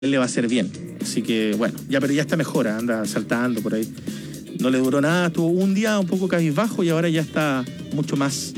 le va a hacer bien. Así que, bueno, pero ya está mejor, anda saltando por ahí. No le duró nada, estuvo un día un poco cabizbajo y ahora ya está mucho más,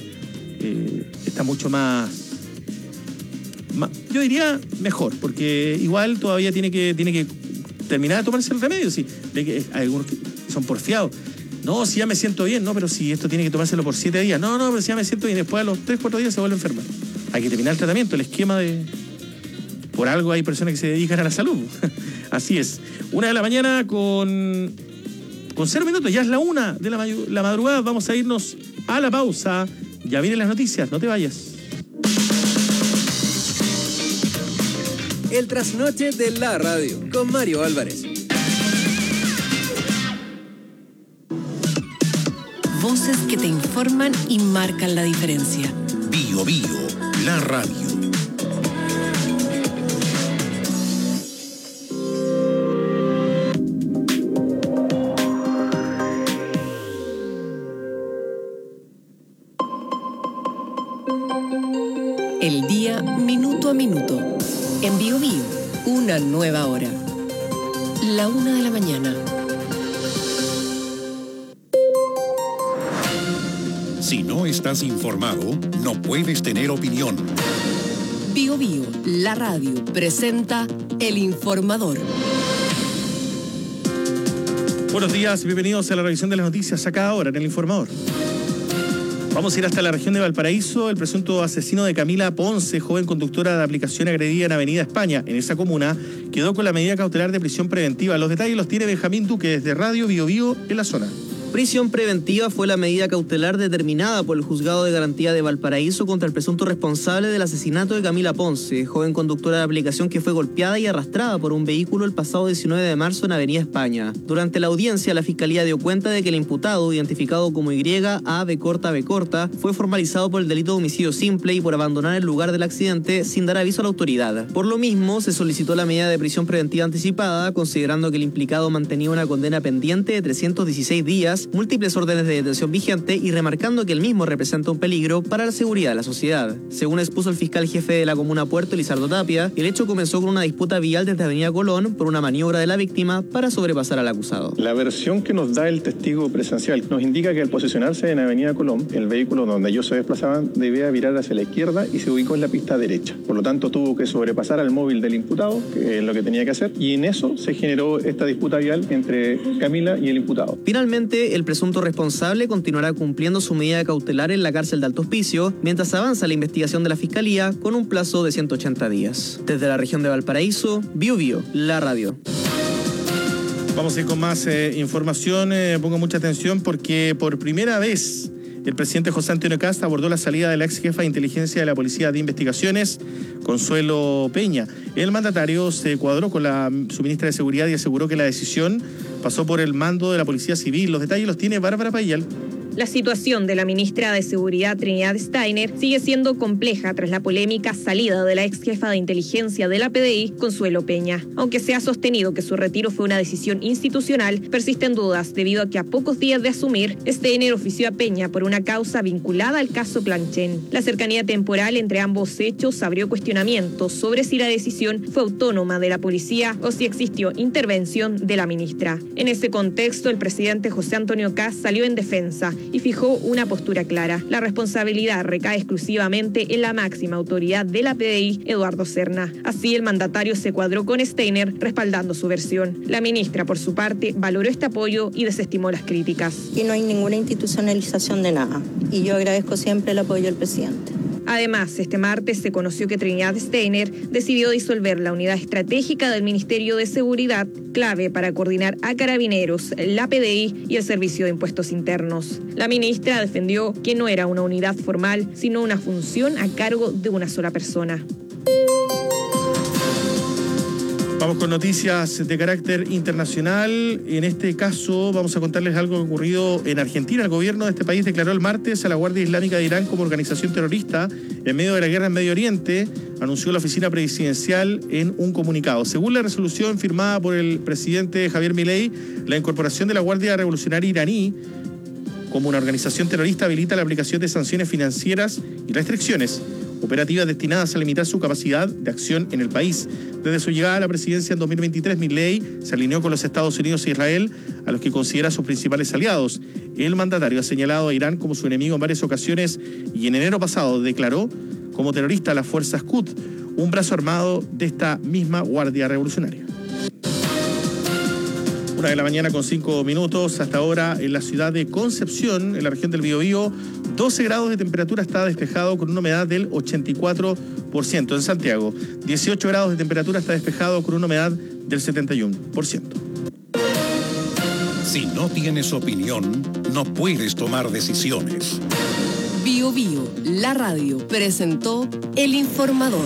yo diría mejor, porque igual todavía tiene que terminar de tomarse el remedio. Sí, hay algunos que son porfiados. No, si ya me siento bien, no, pero si esto tiene que tomárselo por 7 días. No, pero si ya me siento bien, después a los 3-4 días se vuelve a enfermar. Hay que terminar el tratamiento, el esquema de... Por algo hay personas que se dedican a la salud. Así es. 1 de la mañana con 0 minutos. Ya es la 1 de la madrugada. Vamos a irnos a la pausa. Ya vienen las noticias. No te vayas. El trasnoche de la radio con Mario Álvarez. Voces que te informan y marcan la diferencia. Bio Bio, la radio. El día minuto a minuto. En Bio Bio, una nueva hora. La 1 de la mañana. Si no estás informado, no puedes tener opinión. Bio Bio, la radio, presenta El Informador. Buenos días, bienvenidos a la revisión de las noticias acá ahora en El Informador. Vamos a ir hasta la región de Valparaíso. El presunto asesino de Camila Ponce, joven conductora de aplicación agredida en Avenida España, en esa comuna, quedó con la medida cautelar de prisión preventiva. Los detalles los tiene Benjamín Duque desde Radio Bio Bio en la zona. Prisión preventiva fue la medida cautelar determinada por el Juzgado de Garantía de Valparaíso contra el presunto responsable del asesinato de Camila Ponce, joven conductora de aplicación que fue golpeada y arrastrada por un vehículo el pasado 19 de marzo en Avenida España. Durante la audiencia, la Fiscalía dio cuenta de que el imputado, identificado como YAB corta, fue formalizado por el delito de homicidio simple y por abandonar el lugar del accidente sin dar aviso a la autoridad. Por lo mismo, se solicitó la medida de prisión preventiva anticipada, considerando que el implicado mantenía una condena pendiente de 316 días, múltiples órdenes de detención vigente y remarcando que el mismo representa un peligro para la seguridad de la sociedad. Según expuso el fiscal jefe de la comuna Puerto, Lizardo Tapia, el hecho comenzó con una disputa vial desde Avenida Colón por una maniobra de la víctima para sobrepasar al acusado. La versión que nos da el testigo presencial nos indica que al posicionarse en Avenida Colón, el vehículo donde ellos se desplazaban debía virar hacia la izquierda y se ubicó en la pista derecha. Por lo tanto, tuvo que sobrepasar al móvil del imputado, que es lo que tenía que hacer, y en eso se generó esta disputa vial entre Camila y el imputado. Finalmente, el presunto responsable continuará cumpliendo su medida cautelar en la cárcel de Alto Hospicio, mientras avanza la investigación de la Fiscalía con un plazo de 180 días. Desde la región de Valparaíso, Bio Bio, la radio. Vamos a ir con más información. Pongo mucha atención porque por primera vez el presidente José Antonio Kast abordó la salida de la ex jefa de inteligencia de la Policía de Investigaciones, Consuelo Peña. El mandatario se cuadró con su ministra de Seguridad y aseguró que la decisión pasó por el mando de la Policía Civil. Los detalles los tiene Bárbara Payal. La situación de la ministra de Seguridad, Trinidad Steiner, sigue siendo compleja tras la polémica salida de la ex jefa de inteligencia de la PDI, Consuelo Peña. Aunque se ha sostenido que su retiro fue una decisión institucional, persisten dudas debido a que a pocos días de asumir, Steiner ofició a Peña por una causa vinculada al caso Planchen. La cercanía temporal entre ambos hechos abrió cuestionamientos sobre si la decisión fue autónoma de la policía o si existió intervención de la ministra. En ese contexto, el presidente José Antonio Kast salió en defensa y fijó una postura clara. La responsabilidad recae exclusivamente en la máxima autoridad de la PDI, Eduardo Serna. Así, el mandatario se cuadró con Steiner, respaldando su versión. La ministra, por su parte, valoró este apoyo y desestimó las críticas. Y no hay ninguna institucionalización de nada. Y yo agradezco siempre el apoyo del presidente. Además, este martes se conoció que Trinidad Steiner decidió disolver la unidad estratégica del Ministerio de Seguridad, clave para coordinar a Carabineros, la PDI y el Servicio de Impuestos Internos. La ministra defendió que no era una unidad formal, sino una función a cargo de una sola persona. Vamos con noticias de carácter internacional. En este caso vamos a contarles algo ocurrido en Argentina. El gobierno de este país declaró el martes a la Guardia Islámica de Irán como organización terrorista en medio de la guerra en Medio Oriente, anunció la oficina presidencial en un comunicado. Según la resolución firmada por el presidente Javier Milei, la incorporación de la Guardia Revolucionaria iraní como una organización terrorista habilita la aplicación de sanciones financieras y restricciones. operativas destinadas a limitar su capacidad de acción en el país. Desde su llegada a la presidencia en 2023, Milei se alineó con los Estados Unidos e Israel, a los que considera sus principales aliados. El mandatario ha señalado a Irán como su enemigo en varias ocasiones y en enero pasado declaró como terrorista a las fuerzas Quds, un brazo armado de esta misma Guardia Revolucionaria. 1:05 a.m. Hasta ahora en la ciudad de Concepción, en la región del Biobío, 12 grados de temperatura, está despejado con una humedad del 84%. En Santiago, 18 grados de temperatura, está despejado con una humedad del 71%. Si no tienes opinión, no puedes tomar decisiones. Biobío, la radio, presentó El Informador.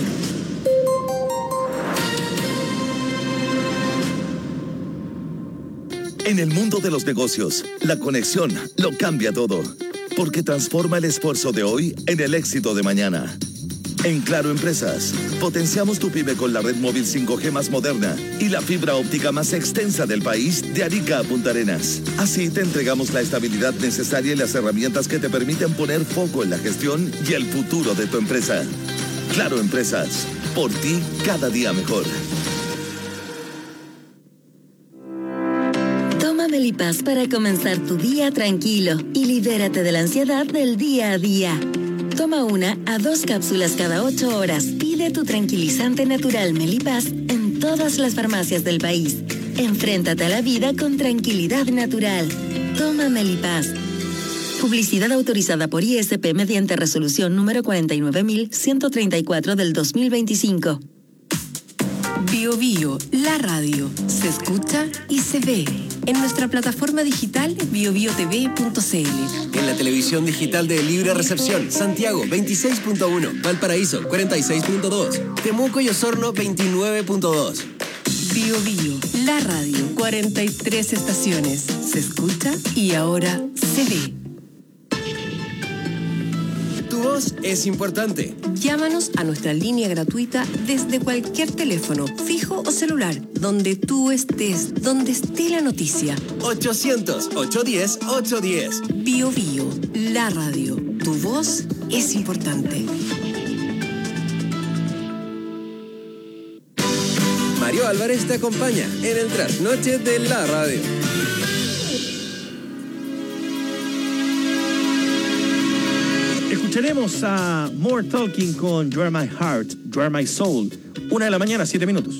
En el mundo de los negocios, la conexión lo cambia todo, porque transforma el esfuerzo de hoy en el éxito de mañana. En Claro Empresas, potenciamos tu pyme con la red móvil 5G más moderna y la fibra óptica más extensa del país, de Arica a Punta Arenas. Así te entregamos la estabilidad necesaria y las herramientas que te permiten poner foco en la gestión y el futuro de tu empresa. Claro Empresas, por ti cada día mejor. Melipaz para comenzar tu día tranquilo y libérate de la ansiedad del día a día. Toma 1 a 2 cápsulas cada 8 horas. Pide tu tranquilizante natural Melipaz en todas las farmacias del país. Enfréntate a la vida con tranquilidad natural. Toma Melipaz. Publicidad autorizada por ISP mediante resolución número 49.134 del 2025. Biobío, la radio, se escucha y se ve. En nuestra plataforma digital biobiotv.cl. En la televisión digital de Libre Recepción, Santiago 26.1, Valparaíso 46.2, Temuco y Osorno 29.2. Biobío, la radio, 43 estaciones, se escucha y ahora se ve. Tu voz es importante. Llámanos a nuestra línea gratuita desde cualquier teléfono, fijo o celular, donde tú estés, donde esté la noticia. 800-810-810. Biobío, la radio. Tu voz es importante. Mario Álvarez te acompaña en el trasnoche de la radio. Escucharemos a More Talking con You Are My Heart, You Are My Soul. 1:00 a.m, 7 minutos.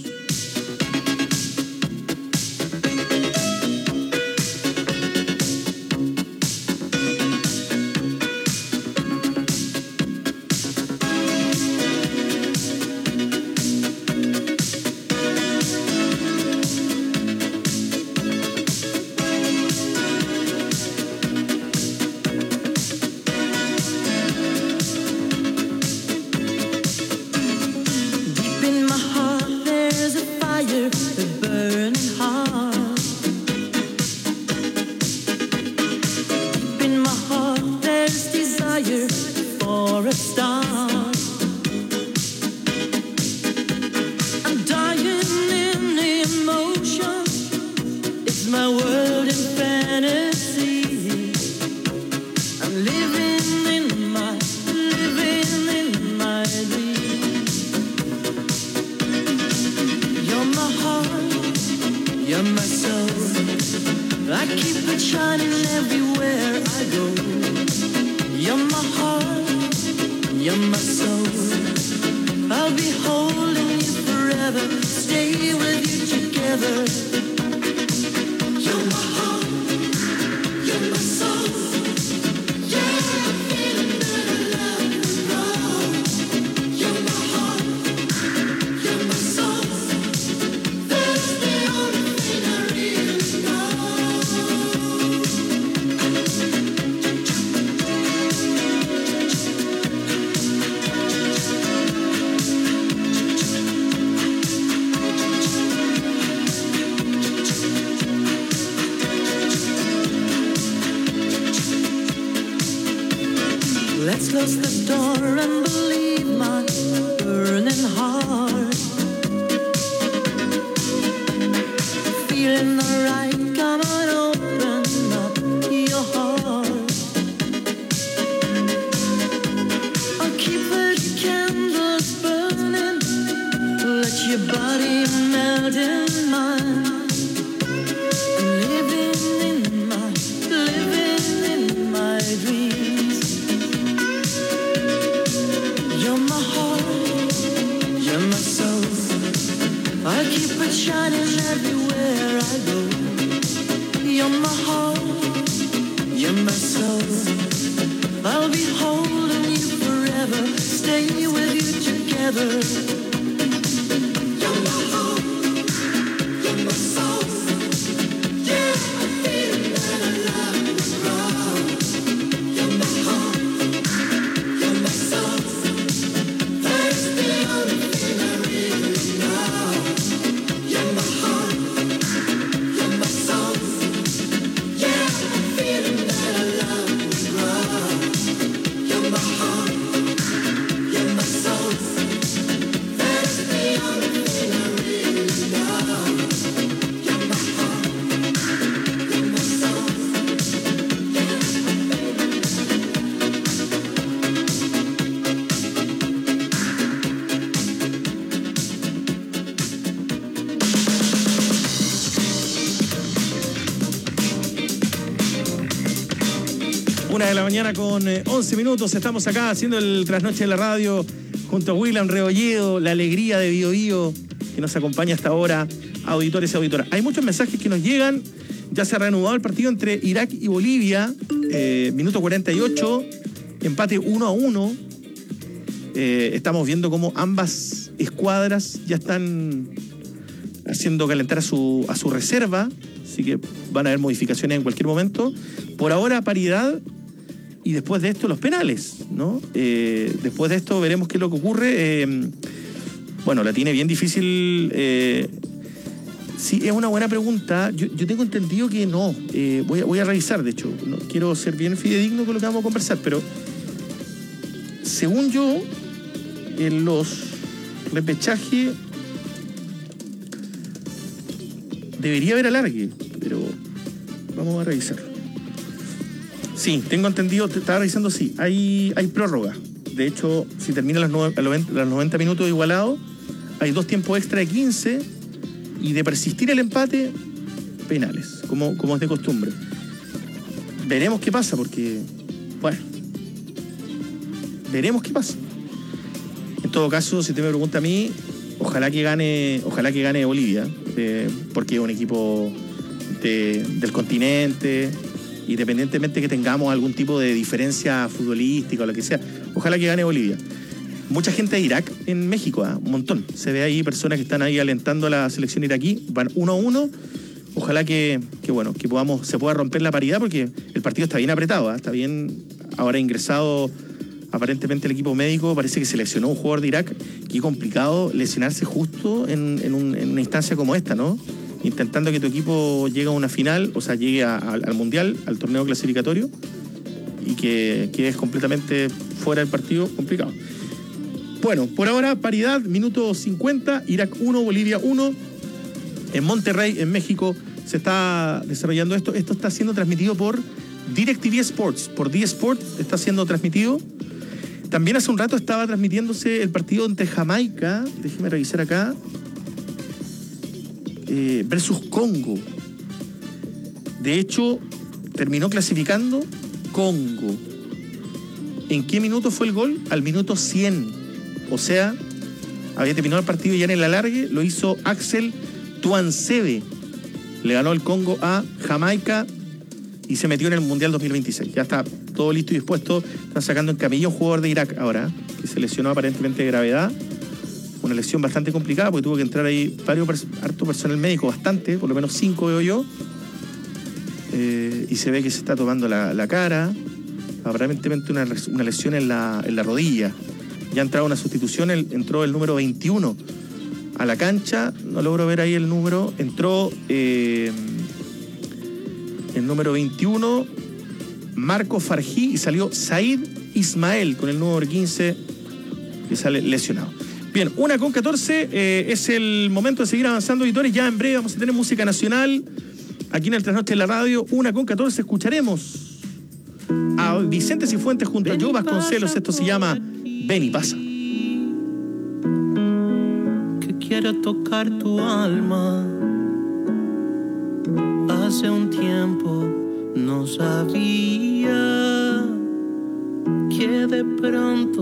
Let's close the door and believe my burning heart. Feeling alright, come on, open up your heart. I'll keep the candle Una de la mañana con 11 minutos. Estamos acá haciendo el trasnoche de la radio junto a William Rebolledo, la alegría de Bío Bío, que nos acompaña hasta ahora, auditores y auditoras. Hay muchos mensajes que nos llegan. Ya se ha reanudado el partido entre Irak y Bolivia. Minuto 48, empate 1-1. Estamos viendo cómo ambas escuadras ya están haciendo calentar a su reserva. Así que van a haber modificaciones en cualquier momento. Por ahora, paridad. Y después de esto, los penales, ¿no? Después de esto veremos qué es lo que ocurre. Bueno, la tiene bien difícil. Sí, es una buena pregunta. Yo tengo entendido que no. Voy a revisar, de hecho. No, quiero ser bien fidedigno con lo que vamos a conversar, pero según yo, en los repechajes debería haber alargue, pero vamos a revisar. Sí, tengo entendido, estaba revisando, sí, hay prórroga. De hecho, si termina los 90 minutos igualados, hay 2 tiempos extra de 15 y de persistir el empate, penales, como es de costumbre. Veremos qué pasa, porque, bueno, veremos qué pasa. En todo caso, si usted me pregunta a mí, ojalá que gane Bolivia, porque es un equipo del continente. Independientemente que tengamos algún tipo de diferencia futbolística o lo que sea, ojalá que gane Bolivia. Mucha gente de Irak en México, un montón. Se ve ahí personas que están ahí alentando a la selección iraquí. Van 1-1. Ojalá que se pueda romper la paridad, porque el partido está bien apretado, está bien. Ahora ingresado aparentemente el equipo médico, parece que se lesionó un jugador de Irak. Qué complicado lesionarse justo en una instancia como esta, ¿no? Intentando que tu equipo llegue a una final, o sea, llegue al Mundial, al torneo clasificatorio, y que es completamente fuera del partido, complicado. Bueno, por ahora, paridad, minuto 50, Irak 1, Bolivia 1. En Monterrey, en México, se está desarrollando esto. Esto está siendo transmitido por DirecTV Sports, por D-Sport está siendo transmitido. También hace un rato estaba transmitiéndose el partido entre Jamaica, déjeme revisar acá, versus Congo. De hecho, terminó clasificando Congo. ¿En qué minuto fue el gol? Al minuto 100. O sea, había terminado el partido ya en el alargue, lo hizo Axel Tuansebe. Le ganó el Congo a Jamaica y se metió en el Mundial 2026. Ya está todo listo y dispuesto. Están sacando en camilla un jugador de Irak ahora, que se lesionó aparentemente de gravedad. Una lesión bastante complicada, porque tuvo que entrar ahí harto personal médico, bastante, por lo menos 5 veo yo. Y se ve que se está tomando la cara. Aparentemente una lesión en la rodilla. Ya ha entrado una sustitución, entró el número 21 a la cancha. No logro ver ahí el número. Entró el número 21, Marco Farjí, y salió Said Ismael con el número 15, que sale lesionado. Bien, 1:14, es el momento de seguir avanzando, editores. Ya en breve vamos a tener música nacional aquí en el Trasnoche de la Radio. 1:14, escucharemos a Vicente Cifuentes junto a Joe Vasconcelos. Esto se llama Ven y Pasa. Que quiero tocar tu alma hace un tiempo no sabía que de pronto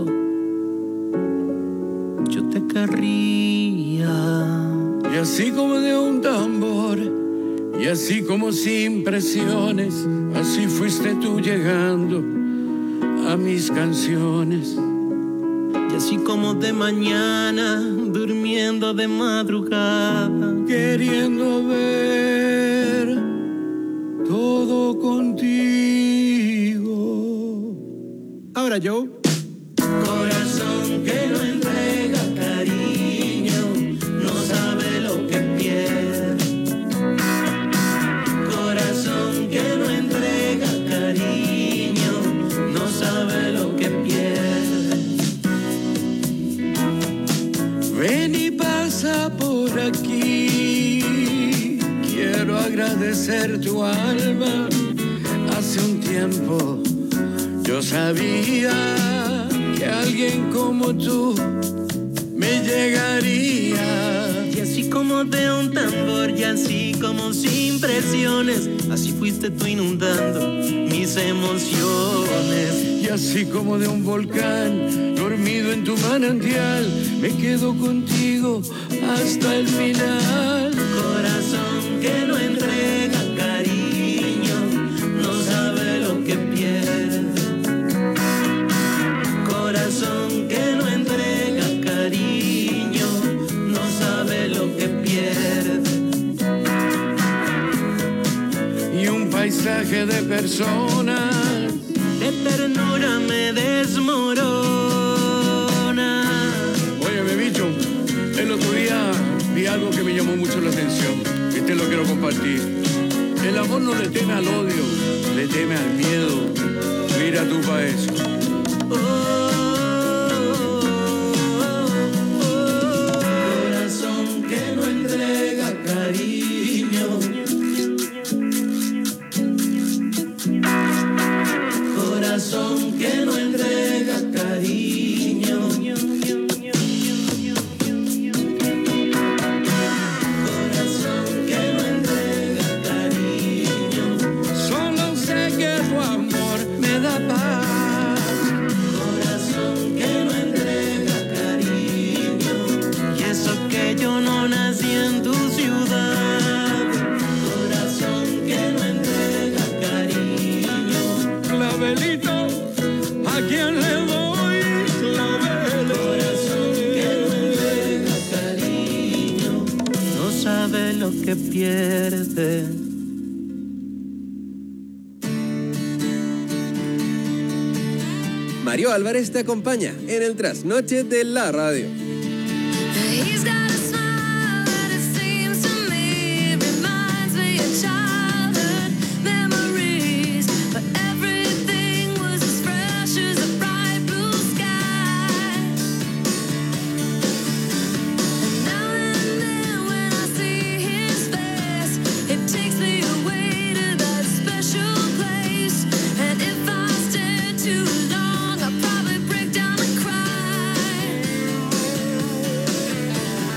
yo te querría. Y así como de un tambor, y así como sin presiones, así fuiste tú llegando a mis canciones. Y así como de mañana, durmiendo de madrugada, queriendo ver todo contigo. Ahora yo. Corazón que no entrega cariño, no sabe lo que pierde. Corazón que no entrega cariño, no sabe lo que pierde. Ven y pasa por aquí, quiero agradecer tu alma. Hace un tiempo yo sabía que alguien como tú me llegaría. Y así como de un tambor, y así como sin presiones, así fuiste tú inundando mis emociones. Y así como de un volcán dormido en tu manantial, me quedo contigo hasta el final. Corazón que no entrega cariño, no sabe lo que pierde. Corazón que no entrega cariño, no sabe lo que pierde. Y un paisaje de personas de ternura me desmorona. Óyeme, bicho, el otro día vi algo que me llamó mucho la atención y te lo quiero compartir. El amor no le teme al odio, le teme al miedo. Mira tú pa' eso. Corazón que no entrega cariño, corazón que no entrega cariño, corazón que no entrega cariño. Solo sé que tu amor me da paz. Corazón que no entrega cariño. Y eso que yo no nací en tu ciudad. Corazón que no entrega cariño. Clavelito, ¿a quién le doy claveles? Corazón que no entrega cariño, no sabe lo que pierde. Mario Álvarez te acompaña en el trasnoche de la radio. He's got a smile that it seems to me reminds me of childhood memories, but everything was as fresh as a bright blue sky. And now and then when I see his face, it takes me away to that special place. And if I stare too long, I'll probably break down and cry.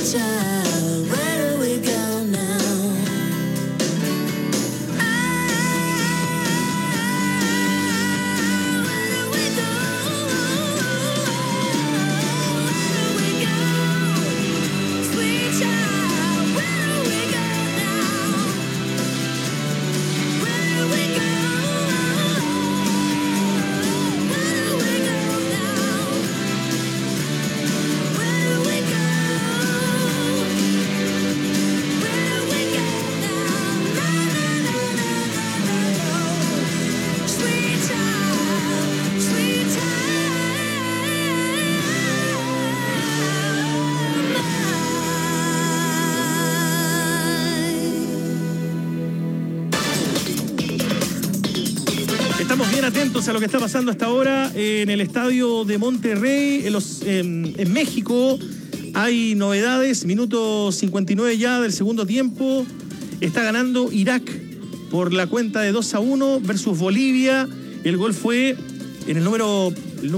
child, where do we go now? Estamos bien atentos a lo que está pasando hasta ahora en el estadio de Monterrey, en México. Hay novedades, minuto 59 ya del segundo tiempo. Está ganando Irak por la cuenta de 2-1 versus Bolivia. El gol fue en el número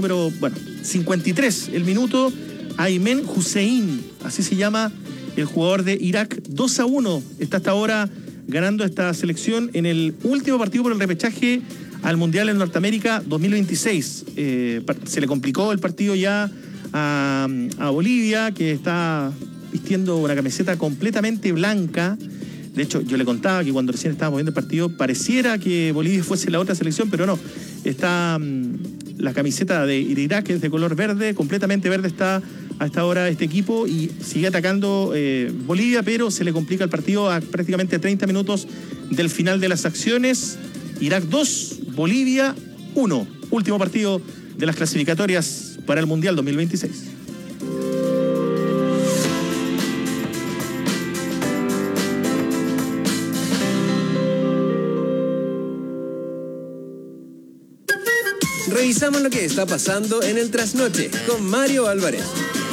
53, el minuto. Aymen Hussein, así se llama el jugador de Irak. 2-1 está hasta ahora ganando esta selección en el último partido por el repechaje al Mundial en Norteamérica 2026. Se le complicó el partido ya a Bolivia, que está vistiendo una camiseta completamente blanca. De hecho, yo le contaba que cuando recién estábamos viendo el partido pareciera que Bolivia fuese la otra selección, pero no. Está la camiseta de Irak, que es de color verde, completamente verde está hasta ahora este equipo, y sigue atacando Bolivia, pero se le complica el partido a prácticamente 30 minutos del final de las acciones. Irak 2, Bolivia 1. Último partido de las clasificatorias para el Mundial 2026. Revisamos lo que está pasando en el Trasnoche con Mario Álvarez.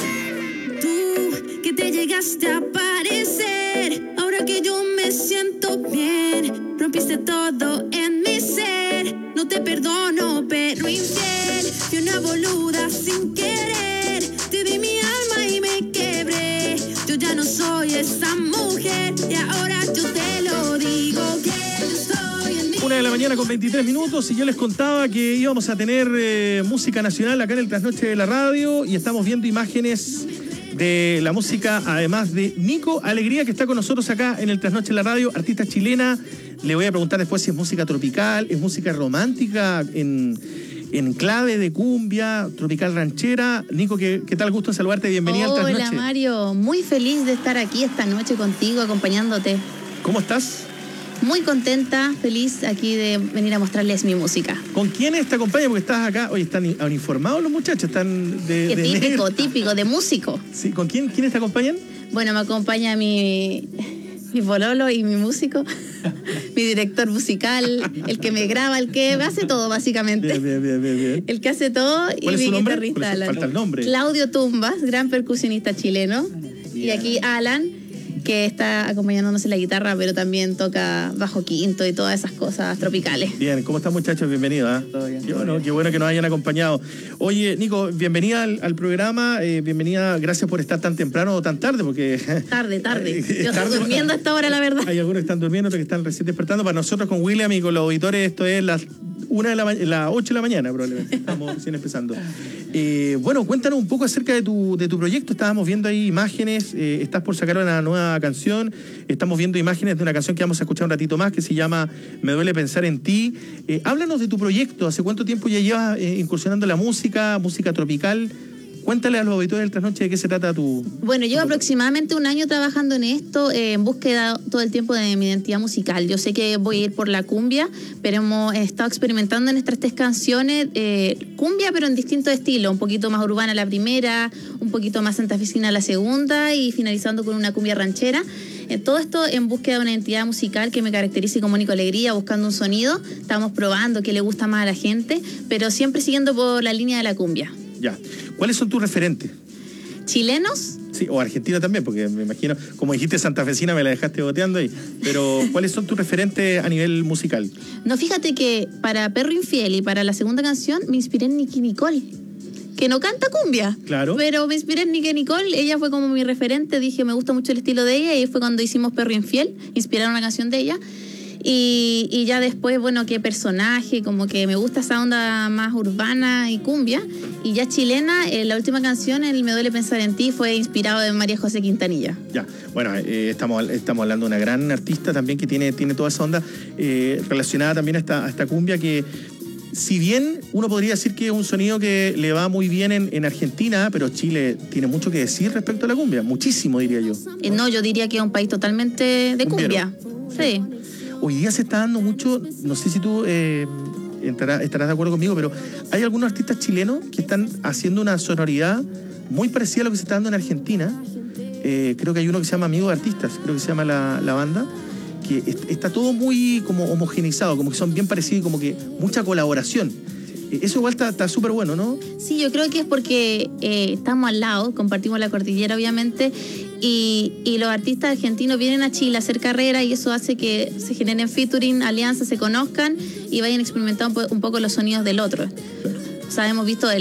Tú que te llegaste a aparecer, ahora que yo me siento bien, rompiste todo en mi ser. No te perdono, pero infiel, fui una boluda sin querer. Te di mi alma y me quebré. Yo ya no soy esa mujer y ahora yo te lo digo que estoy en mi... 1 de la mañana con 23 minutos, y yo les contaba que íbamos a tener música nacional acá en el Trasnoche de la Radio, y estamos viendo imágenes de la música, además de Nico Alegría, que está con nosotros acá en el Trasnoche de la Radio, artista chilena. Le voy a preguntar después si es música tropical, es música romántica, en clave de cumbia, tropical ranchera. Nico, ¿qué tal? Gusto en saludarte, bienvenida al Trasnoche. Hola Mario, muy feliz de estar aquí esta noche contigo, acompañándote. ¿Cómo estás? Muy contenta, feliz aquí de venir a mostrarles mi música. ¿Con quiénes te acompañan? Porque estás acá, oye, están uniformados los muchachos, están de Típico, de músico. Sí, ¿con quiénes te acompañan? Bueno, me acompaña mi pololo y mi músico, mi director musical, el que me graba, el que hace todo básicamente. Bien. El que hace todo, y ¿Cuál es mi su nombre? guitarrista Alan. Falta el nombre. Claudio Tumbas, gran percusionista chileno. Y aquí Alan, que está acompañándonos en la guitarra, pero también toca bajo quinto y todas esas cosas tropicales. Bien, ¿cómo están, muchachos? Bienvenidos. Todo bien. Qué bueno que nos hayan acompañado. Oye, Nico, bienvenida al programa, bienvenida, gracias por estar tan temprano o tan tarde, porque... Tarde. Yo estoy durmiendo a esta hora, la verdad. Hay algunos que están durmiendo, otros que están recién despertando. Para nosotros con William y con los auditores esto es las 8 de la mañana, probablemente. Estamos recién empezando. Bueno, cuéntanos un poco acerca de tu proyecto. Estábamos viendo ahí imágenes, estás por sacar una nueva canción, estamos viendo imágenes de una canción que vamos a escuchar un ratito más, que se llama Me duele pensar en ti. Háblanos de tu proyecto. ¿Hace cuánto tiempo ya llevas incursionando en la música tropical? Cuéntale a los auditores del Trasnoche de qué se trata tu... Bueno, llevo aproximadamente un año trabajando en esto, en búsqueda todo el tiempo de mi identidad musical. Yo sé que voy a ir por la cumbia, pero hemos estado experimentando en estas 3 canciones cumbia, pero en distintos estilos. Un poquito más urbana la primera, un poquito más santafesina la segunda, y finalizando con una cumbia ranchera. Todo esto en búsqueda de una identidad musical que me caracterice como Nico Alegría, buscando un sonido. Estamos probando qué le gusta más a la gente, pero siempre siguiendo por la línea de la cumbia. Ya. ¿Cuáles son tus referentes? ¿Chilenos? Sí, o Argentina también, porque me imagino, como dijiste santafesina, me la dejaste boteando ahí. Pero, ¿cuáles son tus referentes a nivel musical? No, fíjate que para Perro Infiel y para la segunda canción me inspiré en Nicki Nicole, que no canta cumbia. Claro. Pero me inspiré en Nicki Nicole, ella fue como mi referente, dije, me gusta mucho el estilo de ella, y fue cuando hicimos Perro Infiel, inspiraron una canción de ella. Y ya después, bueno, qué personaje, como que me gusta esa onda más urbana y cumbia. Y ya chilena, la última canción, el Me duele pensar en ti, fue inspirado de María José Quintanilla. Ya, bueno, estamos hablando de una gran artista también que tiene toda esa onda relacionada también a esta cumbia que, si bien uno podría decir que es un sonido que le va muy bien en Argentina, pero Chile tiene mucho que decir respecto a la cumbia, muchísimo diría yo. No, yo diría que es un país totalmente de cumbia. Sí. Hoy día se está dando mucho, no sé si tú estarás de acuerdo conmigo, pero hay algunos artistas chilenos que están haciendo una sonoridad muy parecida a lo que se está dando en Argentina. Creo que hay uno que se llama Amigos de Artistas, creo que se llama la banda, que está todo muy como homogenizado, como que son bien parecidos, como que mucha colaboración. Eso igual está súper bueno, ¿no? Sí, yo creo que es porque estamos al lado, compartimos la cordillera obviamente, y los artistas argentinos vienen a Chile a hacer carrera, y eso hace que se generen featuring, alianzas, se conozcan y vayan experimentando un poco los sonidos del otro. O sea, hemos visto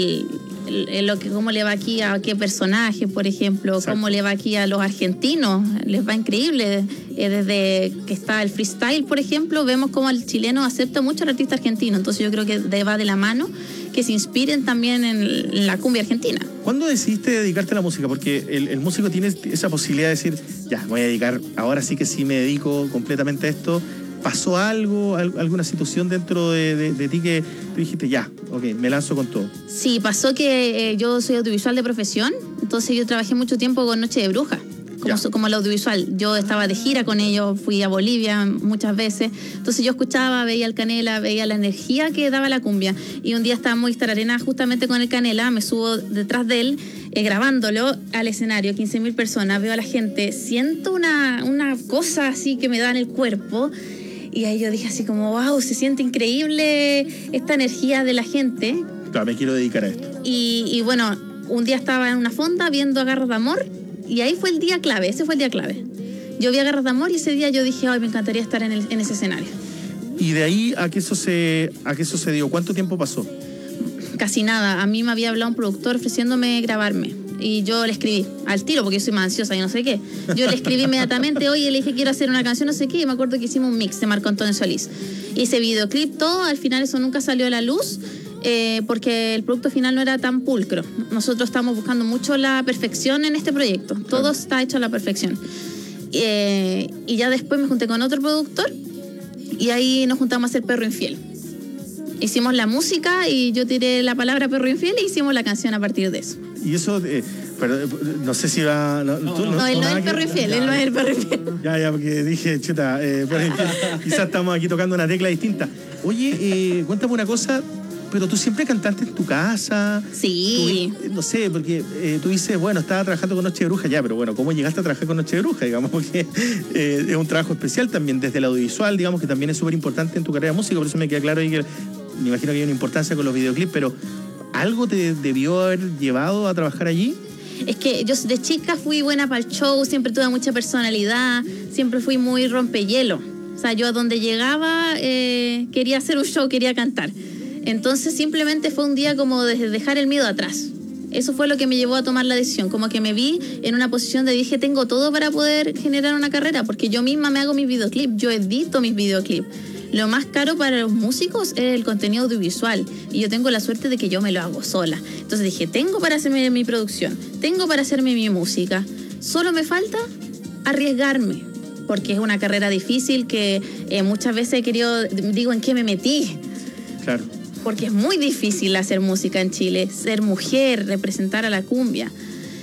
cómo le va aquí a qué personaje, por ejemplo. Exacto. Cómo le va aquí a los argentinos, les va increíble. Desde que está el freestyle, por ejemplo, vemos cómo el chileno acepta mucho al artista argentino. Entonces yo creo que va de la mano que se inspiren también en la cumbia argentina. ¿Cuándo decidiste dedicarte a la música? Porque el músico tiene esa posibilidad de decir, ya, me voy a dedicar, ahora sí que sí me dedico completamente a esto. ¿Pasó algo, alguna situación dentro de ti que tú dijiste, ya, ok, me lanzo con todo? Sí, pasó que yo soy audiovisual de profesión, entonces yo trabajé mucho tiempo con Noche de Bruja, como el audiovisual. Yo estaba de gira con ellos, fui a Bolivia muchas veces, entonces yo escuchaba, veía el Canela, veía la energía que daba la cumbia, y un día estaba en Movistar Arena justamente con el Canela, me subo detrás de él, grabándolo al escenario, 15.000 personas, veo a la gente, siento una cosa así que me da en el cuerpo. Y ahí yo dije así como, wow, se siente increíble esta energía de la gente. Claro, me quiero dedicar a esto. Y bueno, un día estaba en una fonda viendo Garras de Amor, y ahí fue el día clave, ese fue el día clave. Yo vi a Garras de Amor y ese día yo dije, ay, me encantaría estar en ese escenario. ¿Y de ahí a qué eso se dio? ¿Cuánto tiempo pasó? Casi nada. A mí me había hablado un productor ofreciéndome grabarme. Y yo le escribí al tiro, porque yo soy más ansiosa y no sé qué. Yo le escribí inmediatamente, oye, le dije, quiero hacer una canción, no sé qué. Y me acuerdo que hicimos un mix de Marco Antonio Solís. Hice videoclip, todo. Al final eso nunca salió a la luz, porque el producto final no era tan pulcro. Nosotros estamos buscando mucho la perfección en este proyecto. Todo está hecho a la perfección. Y ya después me junté con otro productor, y ahí nos juntamos a hacer Perro Infiel. Hicimos la música y yo tiré la palabra Perro Infiel y hicimos la canción a partir de eso. Y eso, pero no sé si va... No, él no es el Perro Infiel, él no es el Perro Infiel. Ya, porque dije, chuta, quizás estamos aquí tocando una tecla distinta. Oye, cuéntame una cosa, pero tú siempre cantaste en tu casa. Sí. No sé, porque tú dices, bueno, estaba trabajando con Noche de Bruja ya, pero bueno, ¿cómo llegaste a trabajar con Noche de Bruja? Digamos, porque es un trabajo especial también, desde el audiovisual, digamos, que también es súper importante en tu carrera de música, por eso me queda claro ahí que me imagino que hay una importancia con los videoclips, pero ¿algo te debió haber llevado a trabajar allí? Es que yo de chica fui buena para el show, siempre tuve mucha personalidad, siempre fui muy rompehielo. O sea, yo a donde llegaba quería hacer un show, quería cantar. Entonces simplemente fue un día como de dejar el miedo atrás. Eso fue lo que me llevó a tomar la decisión, como que me vi en una posición de dije, tengo todo para poder generar una carrera, porque yo misma me hago mis videoclips, yo edito mis videoclips. Lo más caro para los músicos es el contenido audiovisual, y yo tengo la suerte de que yo me lo hago sola. Entonces dije, tengo para hacerme mi producción, tengo para hacerme mi música, solo me falta arriesgarme, porque es una carrera difícil que muchas veces he querido, digo, ¿en qué me metí? Claro. Porque es muy difícil hacer música en Chile, ser mujer, representar a la cumbia.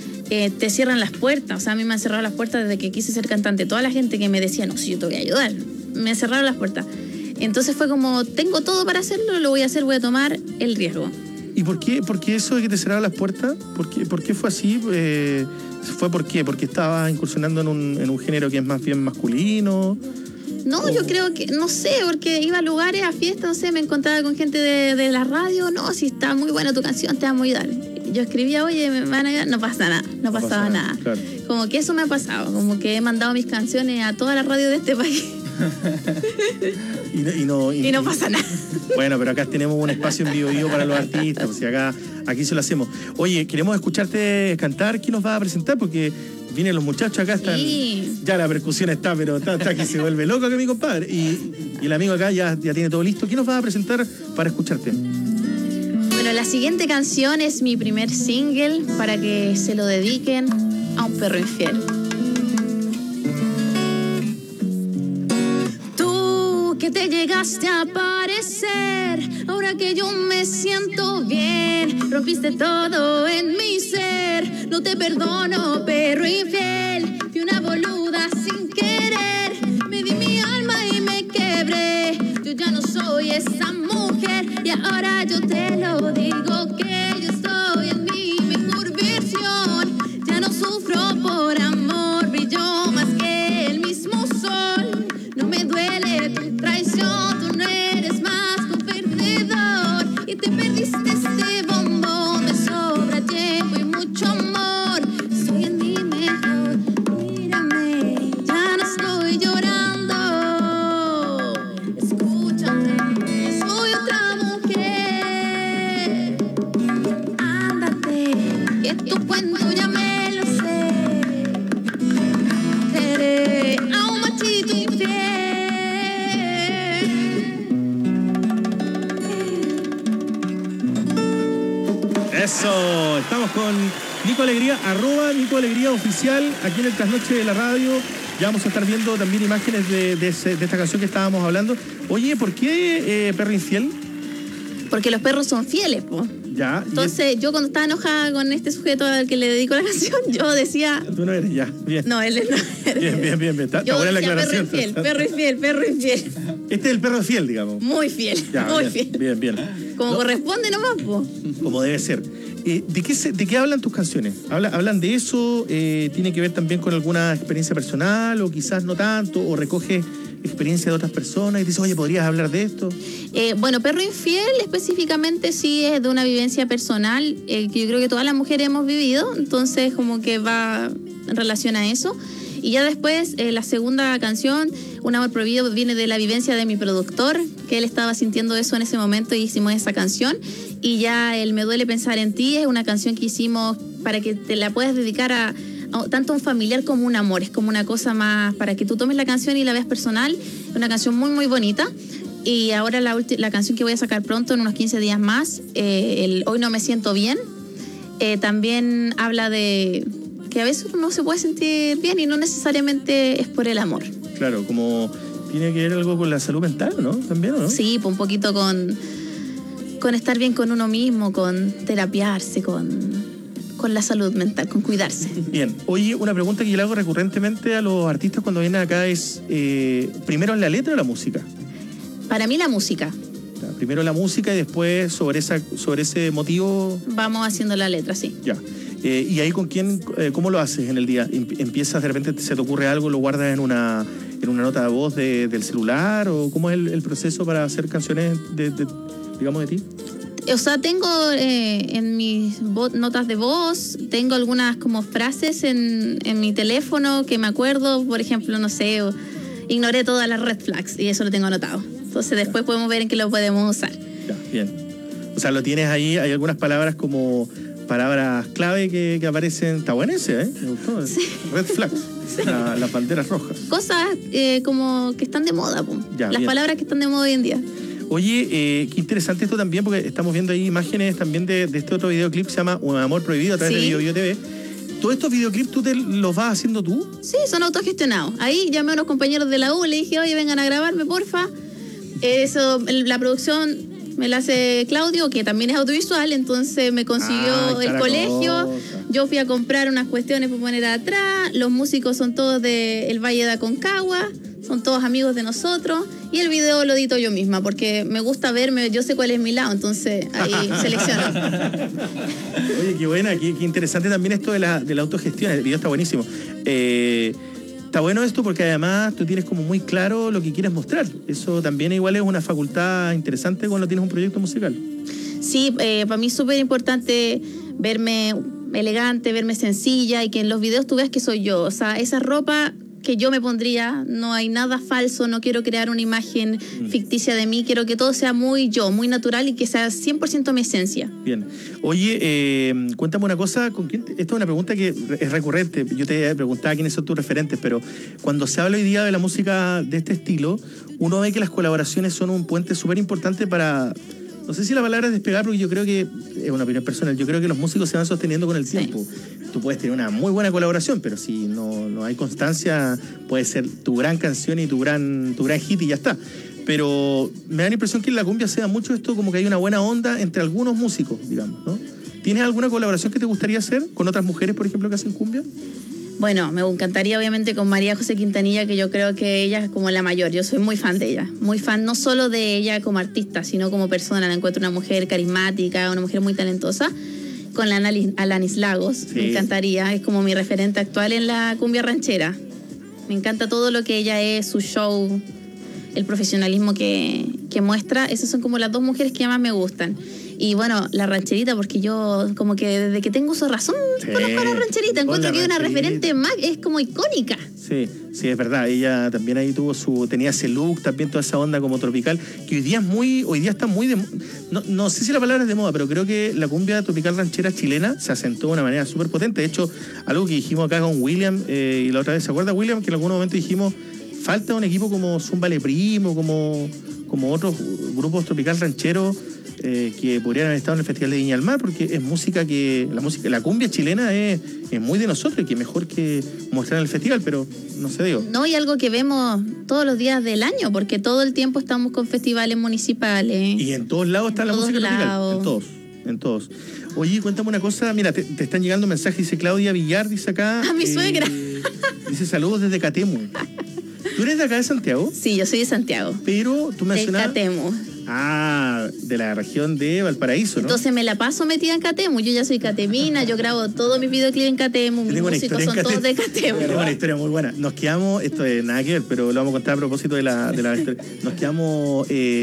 Te cierran las puertas, o sea, a mí me han cerrado las puertas desde que quise ser cantante. Toda la gente que me decía, no, si yo te voy a ayudar, me cerraron las puertas. Entonces fue como, tengo todo para hacerlo, lo voy a hacer, voy a tomar el riesgo. ¿Y por qué eso de que te cerraron las puertas? ¿Por qué fue así? ¿Fue por qué? ¿Porque estabas incursionando en un género que es más bien masculino? No, yo creo que, no sé, porque iba a lugares, a fiestas, no sé, me encontraba con gente de la radio, no, si está muy buena tu canción, te va muy dale. Yo escribía, oye, me van a ayudar, no pasa nada, no pasaba nada. Claro. Como que eso me ha pasado, como que he mandado mis canciones a toda la radio de este país. Y no pasa nada. Bueno, pero acá tenemos un espacio en vivo para los artistas, pues, y aquí se lo hacemos. Oye, queremos escucharte cantar. ¿Quién nos va a presentar? Porque vienen los muchachos acá, están. Sí. Ya la percusión está, pero está que se vuelve loco acá mi compadre. Y el amigo acá ya tiene todo listo. ¿Quién nos va a presentar para escucharte? Bueno, la siguiente canción es mi primer single para que se lo dediquen a un perro infiel. Tú que te llegaste a aparecer, ahora que yo me siento bien, rompiste todo en mi ser. No te perdono, perro infiel, fui una boluda sin querer, me di mi alma y me quebré. Yo ya no soy esa mujer y ahora yo te lo digo que yo estoy en mi mejor versión. Ya no sufro por amor, brillo más que el mismo sol. No me duele tu traición, tú no eres más que un perdedor. Y te perdiste este bombón, me sobra tiempo y mucho amor. Estoy en mi mejor, mírame, ya no estoy llorando. Escúchame, soy otra mujer. Ándate, que tu cuento ya me lo sé. Seré a un machito infiel. Eso, estamos con Nico Alegría, @Nico Alegría Oficial, aquí en el Trasnoche de la Radio. Ya vamos a estar viendo también imágenes de esta canción que estábamos hablando. Oye, ¿por qué perro infiel? Porque los perros son fieles, po. Ya. Entonces, yo cuando estaba enojada con este sujeto al que le dedico la canción, yo decía... Tú no eres, ya, bien. No, él no era. Bien. Está Yo buena la decía aclaración. perro infiel. Este es el perro fiel, digamos. Muy fiel, Ya, muy bien, fiel. Bien. Como corresponde nomás, po. Como debe ser. ¿De qué hablan tus canciones? ¿Hablan de eso? ¿Tiene que ver también con alguna experiencia personal o quizás no tanto? ¿O recoge experiencia de otras personas y dices, oye, ¿podrías hablar de esto? Bueno, perro infiel específicamente sí es de una vivencia personal que yo creo que todas las mujeres hemos vivido, entonces como que va en relación a eso. Y ya después, la segunda canción, Un amor prohibido, viene de la vivencia de mi productor, que él estaba sintiendo eso en ese momento y hicimos esa canción. Y ya el Me duele pensar en ti es una canción que hicimos para que te la puedas dedicar a tanto un familiar como un amor. Es como una cosa más para que tú tomes la canción y la veas personal. Es una canción muy, muy bonita. Y ahora la canción que voy a sacar pronto, en unos 15 días más, el Hoy no me siento bien, también habla de que a veces uno se puede sentir bien y no necesariamente es por el amor. Claro, como tiene que ver algo con la salud mental, ¿no? También, ¿o no? Sí, pues un poquito con estar bien con uno mismo, con terapiarse, con la salud mental, con cuidarse. Bien. Oye, una pregunta que yo le hago recurrentemente a los artistas cuando vienen acá es, ¿primero la letra o la música? Para mí la música. Primero la música y después sobre ese motivo... Vamos haciendo la letra, sí. Ya. ¿Y ahí con quién, cómo lo haces en el día? ¿Empiezas, de repente se te ocurre algo, lo guardas en una nota de voz del celular? ¿O cómo es el proceso para hacer canciones digamos, de ti? O sea, tengo en mis notas de voz, tengo algunas como frases en mi teléfono que me acuerdo, por ejemplo, no sé, ignoré todas las red flags y eso lo tengo anotado. Entonces después podemos ver en qué lo podemos usar. Ya, bien. O sea, lo tienes ahí, hay algunas palabras como palabras clave que aparecen. Está bueno ese, ¿eh? Me gustó. Sí. Red flags, sí. Las banderas rojas. Cosas como que están de moda, po. Ya, las bien. palabras que están de moda hoy en día. Oye, qué interesante esto también, porque estamos viendo ahí imágenes también de este otro videoclip que se llama Un amor prohibido a través de BioBio TV. ¿Todos estos videoclips tú los vas haciendo tú? Sí, son autogestionados. Ahí llamé a unos compañeros de la U, le dije, oye, vengan a grabarme, porfa. Eso, la producción me la hace Claudio, que también es audiovisual, entonces me consiguió el colegio. Cosa. Yo fui a comprar unas cuestiones para poner atrás. Los músicos son todos del Valle de Aconcagua, son todos amigos de nosotros. Y el video lo edito yo misma, porque me gusta verme, yo sé cuál es mi lado, entonces ahí selecciono. Oye, qué buena, qué interesante también esto de la autogestión. El video está buenísimo. Está bueno esto porque además tú tienes como muy claro lo que quieres mostrar. Eso también igual es una facultad interesante cuando tienes un proyecto musical. Sí, para mí es súper importante verme elegante, verme sencilla y que en los videos tú veas que soy yo. O sea, esa ropa que yo me pondría, no hay nada falso, no quiero crear una imagen ficticia de mí, quiero que todo sea muy yo, muy natural y que sea 100% mi esencia. Bien. Oye, cuéntame una cosa, esta es una pregunta que es recurrente, yo te preguntaba quiénes son tus referentes, pero cuando se habla hoy día de la música de este estilo, uno ve que las colaboraciones son un puente súper importante para... No sé si la palabra es despegar, porque yo creo que, es una opinión personal, yo creo que los músicos se van sosteniendo con el tiempo. Tú puedes tener una muy buena colaboración, pero si no hay constancia, puede ser tu gran canción y tu gran hit y ya está. Pero me da la impresión que en la cumbia se da mucho esto, como que hay una buena onda entre algunos músicos, digamos, ¿no? ¿Tienes alguna colaboración que te gustaría hacer con otras mujeres, por ejemplo, que hacen cumbia? Bueno, me encantaría obviamente con María José Quintanilla, que yo creo que ella es como la mayor. Yo soy muy fan de ella. Muy fan no solo de ella como artista, sino como persona. La encuentro una mujer carismática, una mujer muy talentosa. Con la Alanis Lagos, sí. Me encantaría. Es como mi referente actual en la cumbia ranchera. Me encanta todo lo que ella es, su show, el profesionalismo que muestra. Esas son como las dos mujeres que más me gustan. Y bueno, la rancherita, porque yo como que desde que tengo uso razón conozco a la rancherita. Encuentro que es una referente más, es como icónica. Sí, es verdad. Ella también ahí tenía ese look, también toda esa onda como tropical, que hoy día está muy de... No sé si la palabra es de moda, pero creo que la cumbia tropical ranchera chilena se asentó de una manera súper potente. De hecho, algo que dijimos acá con William, y la otra vez, ¿se acuerda William? Que en algún momento dijimos, falta un equipo como Zumba Le Primo, como otros grupos tropical rancheros, que podrían haber estado en el Festival de Viña del Mar, porque es música la cumbia chilena es muy de nosotros y que mejor que mostrar en el festival, pero no sé, digo. No, y algo que vemos todos los días del año, porque todo el tiempo estamos con festivales municipales. Y en todos lados está la música tropical, en todos. Oye, cuéntame una cosa, mira, te están llegando mensajes, dice Claudia Villar, dice acá. A mi suegra. Dice saludos desde Catemu. ¿Tú eres de acá de Santiago? Sí, yo soy de Santiago. Pero tú mencionabas... De Catemu. Ah, de la región de Valparaíso, ¿no? Entonces me la paso metida en Catemu. Yo ya soy catemina, yo grabo todos mis videoclips en Catemu, mis músicos son todos de Catemu. Tengo una historia muy buena. Nos quedamos, esto es nada que ver, pero lo vamos a contar a propósito de la historia. Nos quedamos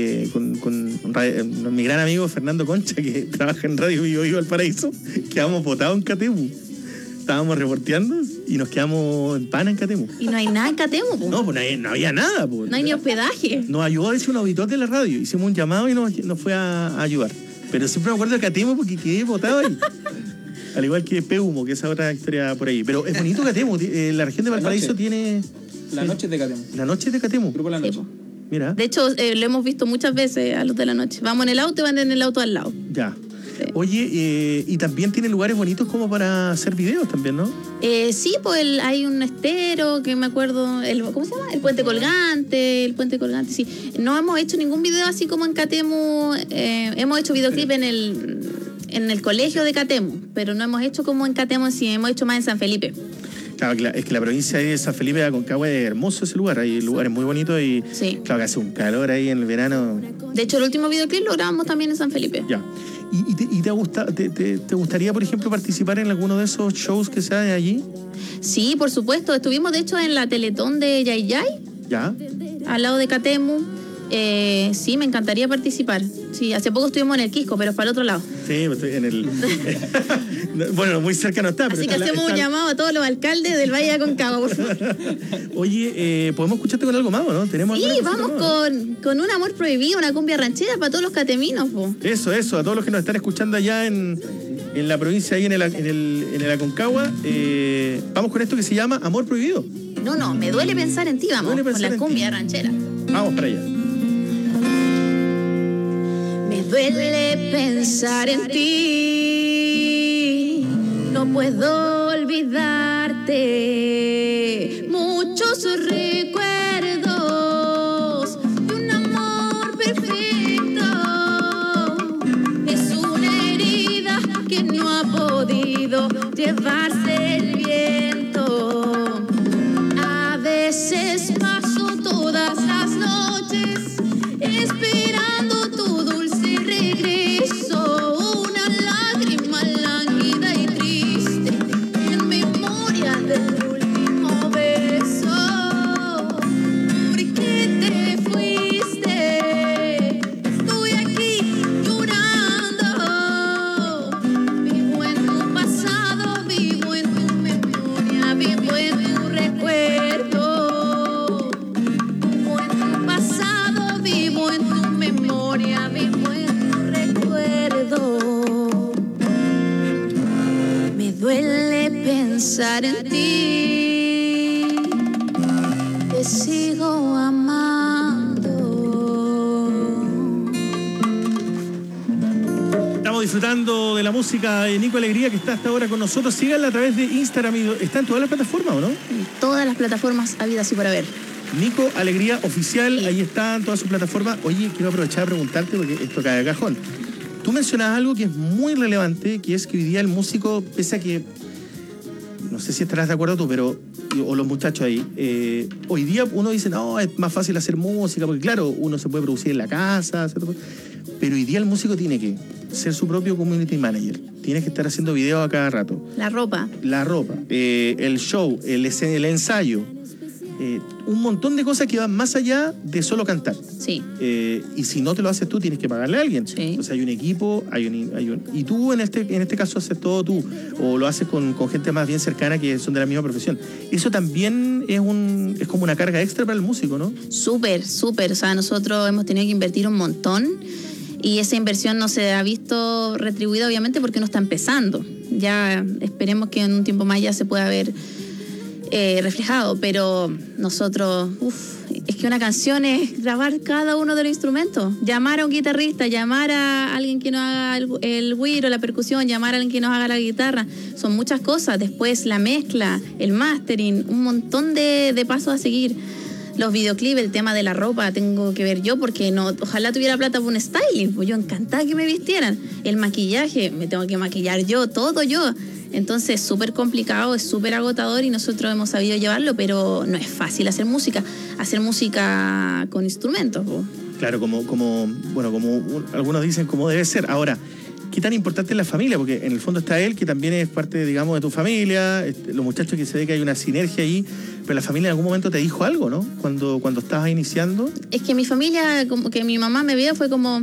con mi gran amigo Fernando Concha, que trabaja en Radio Vivo Valparaíso. Quedamos botados en Catemu. Estábamos reporteando y nos quedamos en pana en Catemu. Y no hay nada en Catemu, po. No, pues no había nada, pues. No hay ni hospedaje. Nos ayudó a decir un auditor de la radio. Hicimos un llamado y nos fue a ayudar. Pero siempre me acuerdo de Catemu porque quedé botado ahí. Al igual que Peumo, que es otra historia por ahí. Pero es bonito Catemu. La región de Valparaíso tiene... La noche de Catemu. La noche de Catemu. Grupo La Noche. Mira. De hecho, lo hemos visto muchas veces a los de la noche. Vamos en el auto y van en el auto al lado. Ya. Sí. Oye, y también tiene lugares bonitos como para hacer videos también, ¿no? Sí, pues hay un estero que me acuerdo, ¿cómo se llama? El Puente Colgante, sí. No hemos hecho ningún video así como en Catemu, hemos hecho videoclip en el colegio de Catemu, pero no hemos hecho como en Catemu, sí, hemos hecho más en San Felipe. Claro, es que la provincia de San Felipe de Aconcagua es hermoso ese lugar, hay lugares muy bonitos y sí. Claro que hace un calor ahí en el verano. De hecho, el último videoclip lo grabamos también en San Felipe. Ya. ¿Y te gustaría, por ejemplo, participar en alguno de esos shows que se hacen allí? Sí, por supuesto. Estuvimos, de hecho, en la Teletón de Yay Yay. ¿Ya? Al lado de Catemu. Sí, me encantaría participar. Sí, hace poco estuvimos en el Quisco, pero para el otro lado. Sí, estoy en el... Bueno, muy cerca no está. Pero así que hacemos un llamado a todos los alcaldes del Valle de Aconcagua, por favor. Oye, ¿podemos escucharte con algo más o no? ¿Tenemos sí, vamos con Un Amor Prohibido, una cumbia ranchera para todos los cateminos, po. Eso, a todos los que nos están escuchando allá en la provincia, ahí en el Aconcagua. Vamos con esto que se llama Amor Prohibido. No, me duele pensar en ti, vamos, con la cumbia ranchera. Vamos para allá. Me duele pensar en ti, no puedo olvidarte. Muchos recuerdos de un amor perfecto. Es una herida que no ha podido llevarse el viento. A veces paso todas las noches esperando tu dulce regreso, una lágrima lánguida y triste en memoria del último beso. ¿Por qué te fuiste? Estoy aquí llorando. Vivo en tu pasado, vivo en pensar en ti. Te sigo amando. Estamos disfrutando de la música de Nico Alegría, que está hasta ahora con nosotros. Síganla a través de Instagram. ¿Está en todas las plataformas o no? En todas las plataformas habidas y por haber. Nico Alegría Oficial, ahí están todas sus plataformas. Oye, quiero aprovechar a preguntarte, porque esto cae de cajón. Tú mencionabas algo que es muy relevante, que es que hoy día el músico, pese a que, no sé si estarás de acuerdo tú, pero, o los muchachos ahí, hoy día uno dice, no, es más fácil hacer música, porque claro, uno se puede producir en la casa, ¿cierto? Pero hoy día el músico tiene que ser su propio community manager, tiene que estar haciendo videos a cada rato. La ropa, el show, el ensayo, un montón de cosas que van más allá de solo cantar. Sí. Y si no te lo haces tú, tienes que pagarle a alguien. Sí. O sea, hay un equipo, y tú en este caso haces todo tú, o lo haces con gente más bien cercana que son de la misma profesión. Eso también es como una carga extra para el músico, ¿no? Súper. O sea, nosotros hemos tenido que invertir un montón y esa inversión no se ha visto retribuida, obviamente, porque uno está empezando. Ya esperemos que en un tiempo más ya se pueda ver reflejado, pero nosotros, es que una canción es grabar cada uno de los instrumentos, llamar a un guitarrista, llamar a alguien que nos haga el güiro, la percusión, llamar a alguien que nos haga la guitarra, son muchas cosas, después la mezcla, el mastering, un montón de pasos a seguir. Los videoclips, el tema de la ropa, tengo que ver yo porque no, ojalá tuviera plata por un styling, pues yo encantada que me vistieran. El maquillaje, me tengo que maquillar yo, todo yo. Entonces es súper complicado, es súper agotador y nosotros hemos sabido llevarlo, pero no es fácil hacer música con instrumentos. Po. Claro, como algunos dicen, como debe ser. Ahora, ¿qué tan importante es la familia? Porque en el fondo está él, que también es parte, digamos, de tu familia, los muchachos, que se ve que hay una sinergia ahí, pero la familia en algún momento te dijo algo, ¿no? Cuando estabas iniciando. Es que mi familia, como que mi mamá me vio, fue como...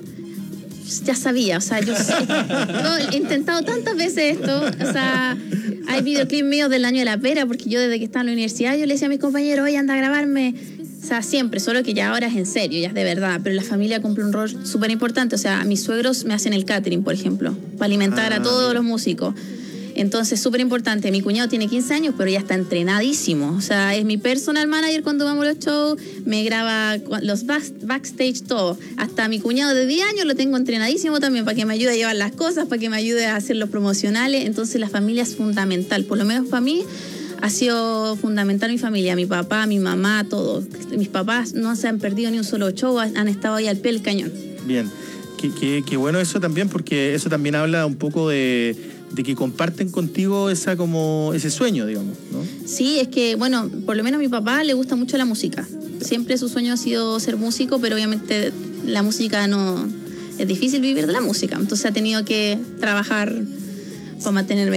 Ya sabía, o sea, yo he intentado tantas veces esto, o sea, hay videoclips míos del año de la pera, porque yo desde que estaba en la universidad, yo le decía a mis compañeros, oye, anda a grabarme, o sea, siempre, solo que ya ahora es en serio, ya es de verdad, pero la familia cumple un rol súper importante, o sea, mis suegros me hacen el catering, por ejemplo, para alimentar a todos los músicos. Entonces, súper importante. Mi cuñado tiene 15 años, pero ya está entrenadísimo. O sea, es mi personal manager cuando vamos a los shows, me graba los backstage, todo. Hasta mi cuñado de 10 años lo tengo entrenadísimo también para que me ayude a llevar las cosas, para que me ayude a hacer los promocionales. Entonces, la familia es fundamental. Por lo menos para mí ha sido fundamental mi familia, mi papá, mi mamá, todo. Mis papás no se han perdido ni un solo show, han estado ahí al pie del cañón. Bien. Qué bueno eso también, porque eso también habla un poco de que comparten contigo ese sueño, digamos, ¿no? Sí, es que, bueno, por lo menos a mi papá le gusta mucho la música. Siempre su sueño ha sido ser músico, pero obviamente la música no... Es difícil vivir de la música, entonces ha tenido que trabajar para mantenerme...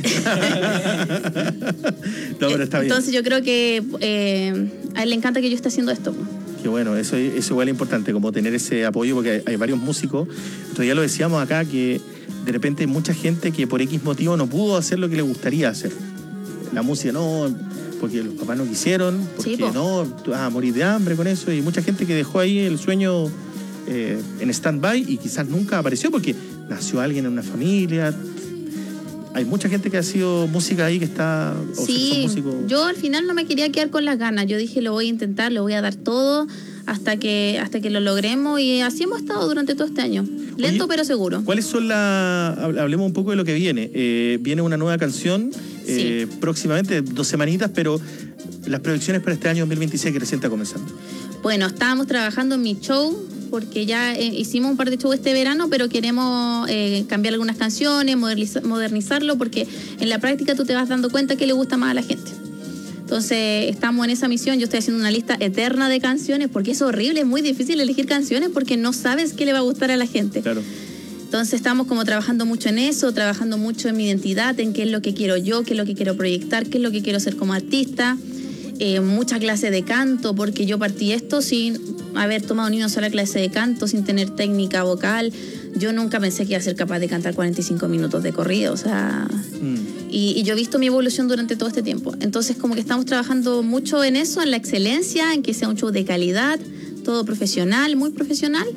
No, pero está bien. Entonces yo creo que a él le encanta que yo esté haciendo esto. Qué bueno, eso igual es importante, como tener ese apoyo, porque hay varios músicos. Todavía lo decíamos acá, que de repente hay mucha gente que por X motivo no pudo hacer lo que le gustaría hacer. La música no, porque los papás no quisieron, porque no, tú vas a morir de hambre con eso, y mucha gente que dejó ahí el sueño en stand-by y quizás nunca apareció porque nació alguien en una familia. Hay mucha gente que ha sido música ahí que está... Sí, yo al final no me quería quedar con las ganas. Yo dije, lo voy a intentar, lo voy a dar todo hasta que lo logremos, y así hemos estado durante todo este año. Lento, pero seguro. ¿Cuáles son hablemos un poco de lo que viene? Viene una nueva canción próximamente, 2 semanitas, pero las proyecciones para este año 2026 que recién está comenzando. Bueno, estábamos trabajando en mi show, porque ya hicimos un par de shows este verano, pero queremos cambiar algunas canciones, modernizarlo, porque en la práctica tú te vas dando cuenta que le gusta más a la gente. Entonces estamos en esa misión. Yo estoy haciendo una lista eterna de canciones, porque es horrible, es muy difícil elegir canciones porque no sabes qué le va a gustar a la gente. Claro. Entonces estamos como trabajando mucho en eso, trabajando mucho en mi identidad, en qué es lo que quiero yo, qué es lo que quiero proyectar, qué es lo que quiero ser como artista. Mucha clase de canto, porque yo partí esto sin haber tomado ni una sola clase de canto, sin tener técnica vocal. Yo nunca pensé que iba a ser capaz de cantar 45 minutos de corrido, o sea... Y yo he visto mi evolución durante todo este tiempo. Entonces como que estamos trabajando mucho en eso, en la excelencia, en que sea un show de calidad, todo profesional, muy profesional.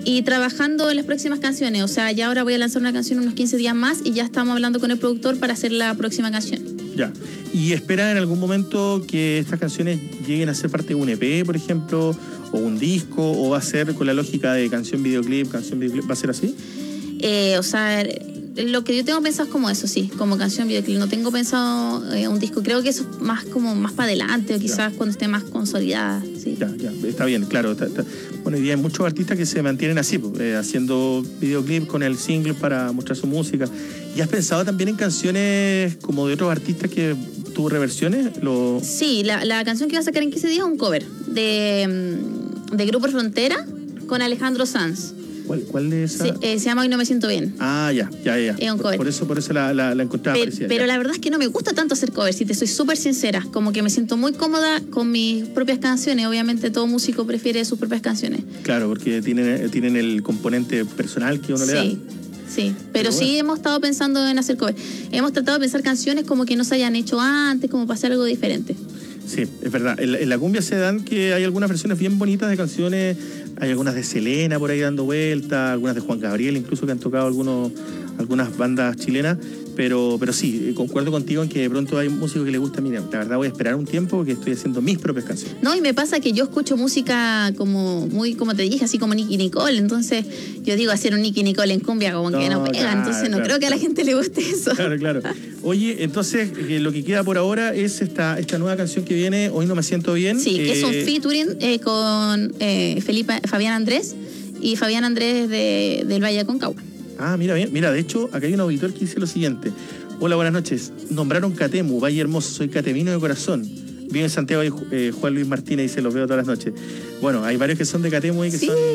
y trabajando en las próximas canciones. O sea, ya ahora voy a lanzar una canción unos 15 días más y ya estamos hablando con el productor para hacer la próxima canción. Ya. ¿Y esperan en algún momento que estas canciones lleguen a ser parte de un EP, por ejemplo, o un disco, o va a ser con la lógica de canción, videoclip? ¿Va a ser así? O sea, lo que yo tengo pensado es como eso, sí, como canción, videoclip. No tengo pensado un disco. Creo que eso es más como más para adelante o quizás cuando esté más consolidada. Sí. Ya, está bien, claro. Bueno, hoy día hay muchos artistas que se mantienen así, haciendo videoclip con el single para mostrar su música. ¿Y has pensado también en canciones como de otros artistas que tú reversiones? Sí, la canción que iba a sacar en 15 días es un cover de Grupo Frontera con Alejandro Sanz. ¿Cuál de esa? Sí, se llama Hoy no me siento bien. Ah, ya. Es un cover. Por eso la encontraba parecida. Pero la verdad es que no me gusta tanto hacer covers, si te soy súper sincera. Como que me siento muy cómoda con mis propias canciones. Obviamente todo músico prefiere sus propias canciones. Claro, porque tienen el componente personal que uno le da. Sí, pero sí hemos estado pensando en hacer covers. Hemos tratado de pensar canciones como que no se hayan hecho antes, como para hacer algo diferente. Sí, es verdad. En la cumbia se dan que hay algunas versiones bien bonitas de canciones. Hay algunas de Selena por ahí dando vueltas, algunas de Juan Gabriel incluso que han tocado algunas bandas chilenas. Pero sí, concuerdo contigo en que de pronto hay músicos que les gusta. Mira, la verdad voy a esperar un tiempo porque estoy haciendo mis propias canciones. No, y me pasa que yo escucho música como muy, como te dije, así como Nicki Nicole. Entonces yo digo, hacer un Nicki Nicole en cumbia como que no pega. Entonces no creo que a la gente le guste eso. Claro. Oye, entonces lo que queda por ahora es esta nueva canción que viene, Hoy no me siento bien. Sí, que es un featuring con Fabián Andrés y Fabián Andrés del Valle Aconcagua. Ah, mira, bien. Mira, de hecho, acá hay un auditor que dice lo siguiente. Hola, buenas noches. Nombraron Catemu, Valle Hermoso. Soy catemino de corazón. Vivo en Santiago y Juan Luis Martínez dice, los veo todas las noches. Bueno, hay varios que son de Catemu y que son...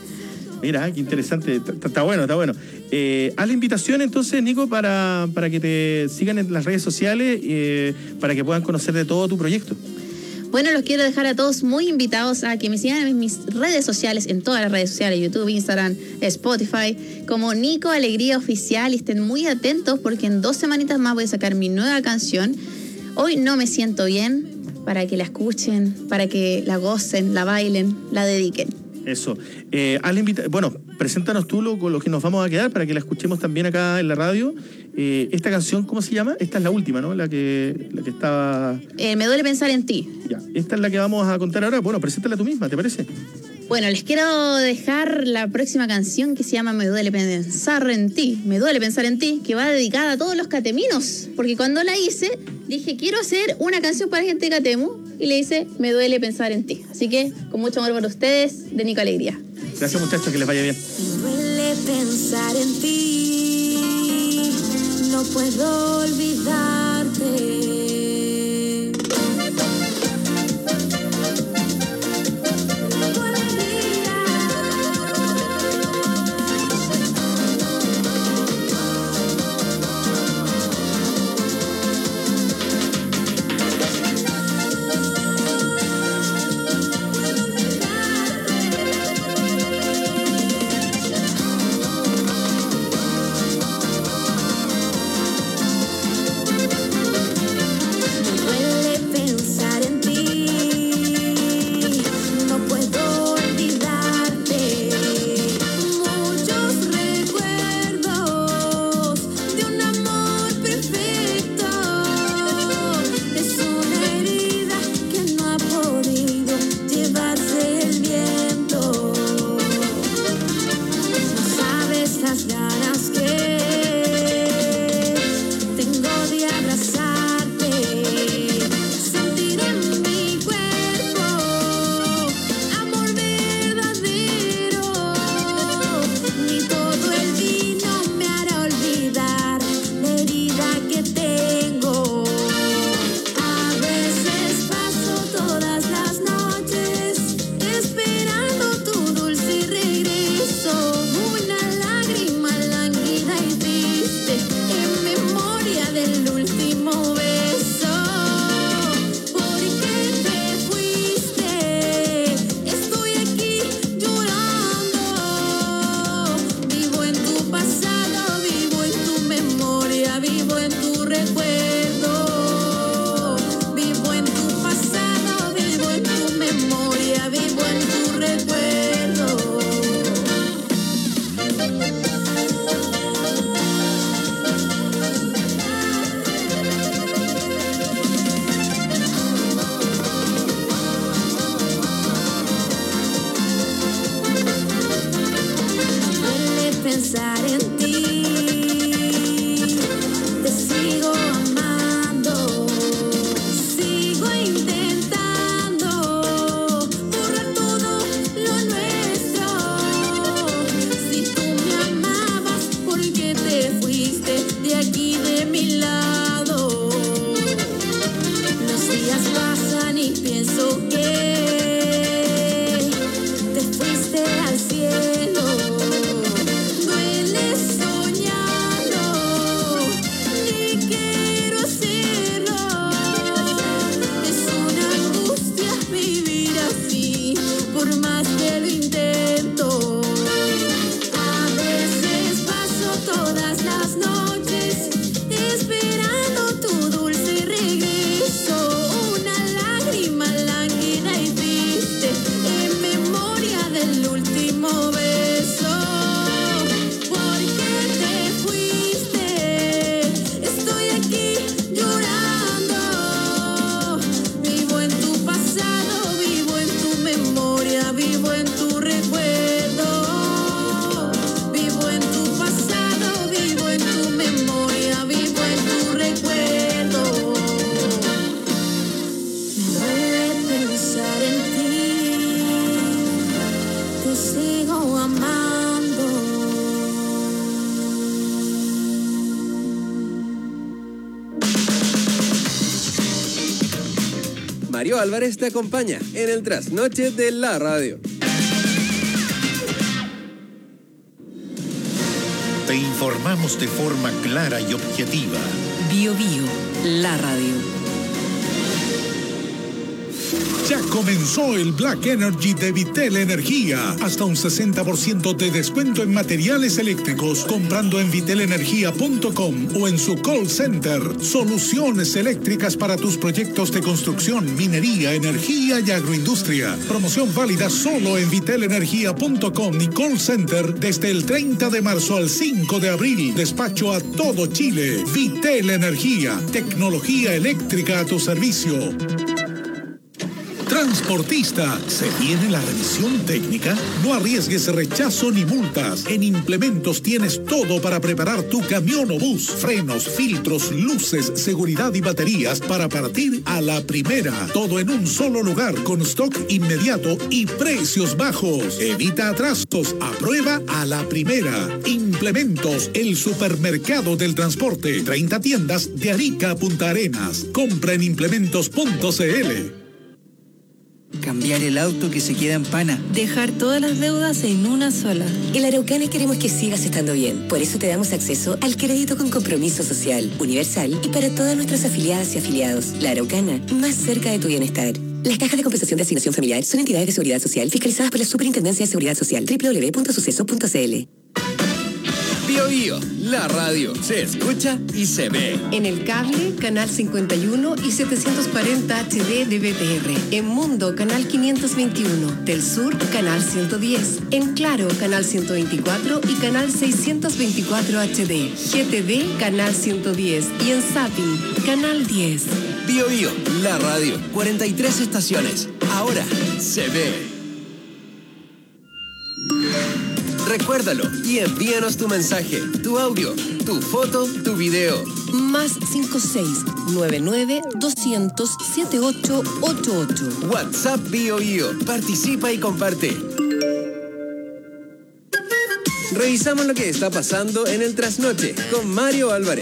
Mira, qué interesante. Está bueno. Haz la invitación entonces, Nico, para que te sigan en las redes sociales, para que puedan conocer de todo tu proyecto. Bueno, los quiero dejar a todos muy invitados a que me sigan en mis redes sociales, en todas las redes sociales, YouTube, Instagram, Spotify, como Nico Alegría Oficial, y estén muy atentos porque en 2 semanitas más voy a sacar mi nueva canción, Hoy no me siento bien, para que la escuchen, para que la gocen, la bailen, la dediquen. Eso. Bueno, preséntanos tú con lo que nos vamos a quedar para que la escuchemos también acá en la radio. Esta canción, ¿cómo se llama? Esta es la última, ¿no? La que estaba... Me duele pensar en ti. Ya, esta es la que vamos a contar ahora. Bueno, preséntala tú misma, ¿te parece? Bueno, les quiero dejar la próxima canción que se llama Me duele pensar en ti. Me duele pensar en ti, que va dedicada a todos los cateminos. Porque cuando la hice, dije, quiero hacer una canción para gente de Catemu. Y le hice, me duele pensar en ti. Así que, con mucho amor para ustedes, de Nico Alegría. Gracias, muchachos, que les vaya bien. Me duele pensar en ti, no puedo olvidarte. Mario Álvarez te acompaña en el trasnoche de la radio. Te informamos de forma clara y objetiva. Bio Bio, la radio. Ya comenzó el Black Energy de Vitel Energía. Hasta un 60% de descuento en materiales eléctricos comprando en vitelenergia.com o en su call center. Soluciones eléctricas para tus proyectos de construcción, minería, energía y agroindustria. Promoción válida solo en vitelenergia.com y call center desde el 30 de marzo al 5 de abril. Despacho a todo Chile. Vitel Energía. Tecnología eléctrica a tu servicio. Transportista, ¿se viene la revisión técnica? No arriesgues rechazo ni multas. En Implementos tienes todo para preparar tu camión o bus. Frenos, filtros, luces, seguridad y baterías para partir a la primera. Todo en un solo lugar con stock inmediato y precios bajos. Evita atrasos. Aprueba a la primera. Implementos, el supermercado del transporte. 30 tiendas de Arica a Punta Arenas. Compra en implementos.cl. Cambiar el auto que se queda en pana. Dejar todas las deudas en una sola. En La Araucana queremos que sigas estando bien. Por eso te damos acceso al crédito con compromiso social, universal y para todas nuestras afiliadas y afiliados. La Araucana, más cerca de tu bienestar. Las cajas de compensación de asignación familiar son entidades de seguridad social fiscalizadas por la Superintendencia de Seguridad Social. www.suceso.cl. Bio Bio, la radio, se escucha y se ve. En el cable, canal 51 y 740 HD de BTR. En Mundo, canal 521. Del Sur, canal 110. En Claro, canal 124 y canal 624 HD. GTV, canal 110. Y en Zapping, canal 10. Bio Bio, la radio, 43 estaciones. Ahora se ve. Recuérdalo y envíanos tu mensaje, tu audio, tu foto, tu video. Más 56-99-200-7888. WhatsApp Bio Bio. Participa y comparte. Revisamos lo que está pasando en el trasnoche con Mario Álvarez.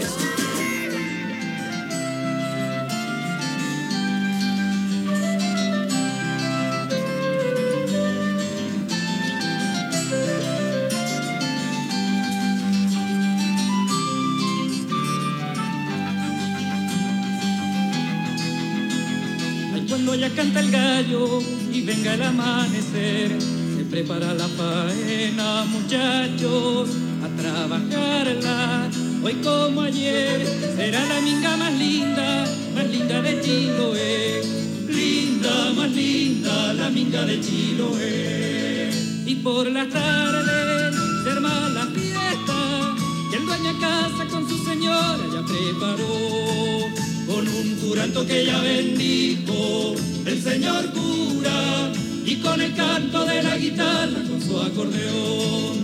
Cuando ya canta el gallo y venga el amanecer, se prepara la faena, muchachos, a trabajarla. Hoy como ayer será la minga más linda de Chiloé. Linda, más linda, la minga de Chiloé. Y por las tardes se arma la fiesta, y el dueño a casa con su señora ya preparó. Con un curanto que ya bendijo el señor cura, y con el canto de la guitarra con su acordeón.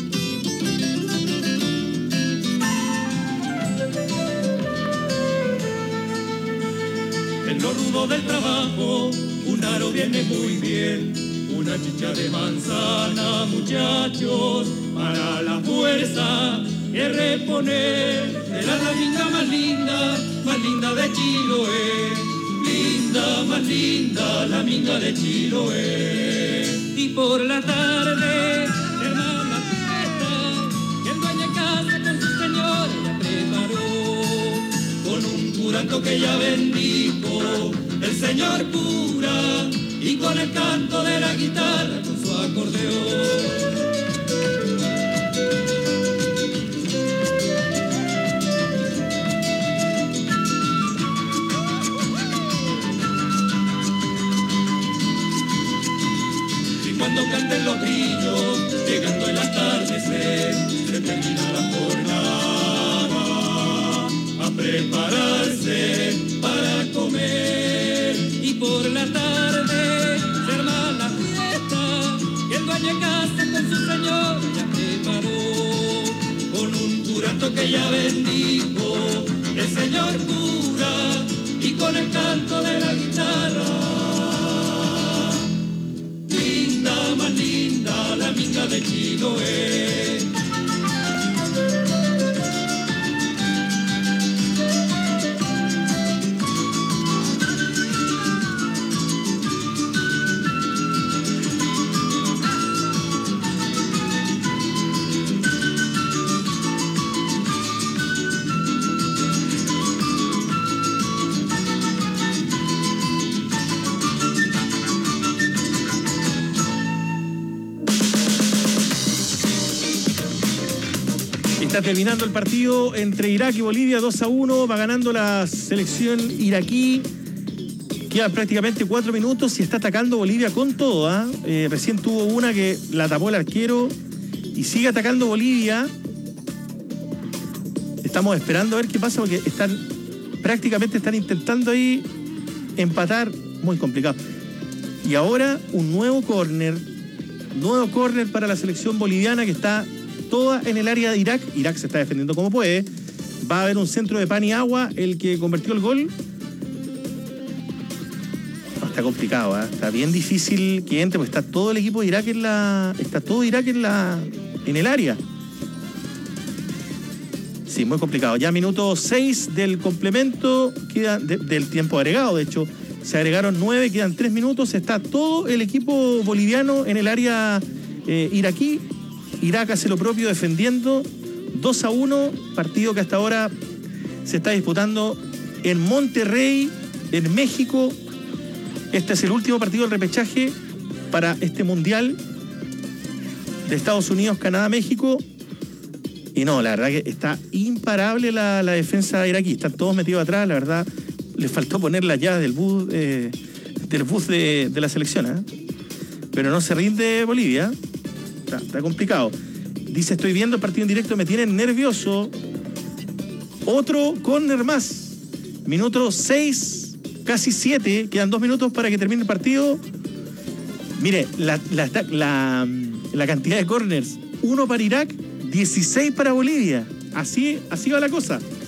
En lo rudo del trabajo un aro viene muy bien, una chicha de manzana, muchachos, para la fuerza que reponer. Será la minga más linda de Chiloé. Linda, más linda, la minga de Chiloé. Y por la tarde se arma la fiesta, y el dueño de casa con su señora ya preparó. Con un curanto que ya bendijo el señor cura, y con el canto de la guitarra con su acordeón. Cuando canten los grillos, llegando el atardecer, se termina la jornada, a prepararse para comer. Y por la tarde se arma la fiesta, y el dueño de casa con su señor ya preparó. Con un curanto que ya bendijo el señor cura, y con el canto de la guitarra. Más linda, la minga de Chiloé. Está terminando el partido entre Irak y Bolivia, 2-1. Va ganando la selección iraquí. Quedan prácticamente 4 minutos y está atacando Bolivia con todo. Recién tuvo una que la tapó el arquero y sigue atacando Bolivia. Estamos esperando a ver qué pasa porque prácticamente están intentando ahí empatar. Muy complicado. Y ahora un nuevo córner para la selección boliviana que está toda en el área de Irak. Irak se está defendiendo como puede. Va a haber un centro de pan y agua, el que convirtió el gol. No, está complicado, está bien difícil que entre, porque está todo el equipo de Irak en el área. Sí, muy complicado. Ya minuto 6 del complemento, del tiempo agregado, de hecho. Se agregaron 9, quedan 3 minutos. Está todo el equipo boliviano en el área iraquí. Irak hace lo propio defendiendo. 2-1, partido que hasta ahora se está disputando en Monterrey, en México. Este es el último partido del repechaje para este mundial de Estados Unidos, Canadá, México. Y no, la verdad que está imparable la defensa iraquí. Están todos metidos atrás, la verdad. Les faltó poner la llave del bus de la selección, pero no se rinde Bolivia. Está complicado. Dice, estoy viendo el partido en directo, me tienen nervioso. Otro córner más. Minuto 6, casi 7. Quedan 2 minutos para que termine el partido. Mire, la cantidad de córners. 1 para Irak, 16 para Bolivia. Así va la cosa.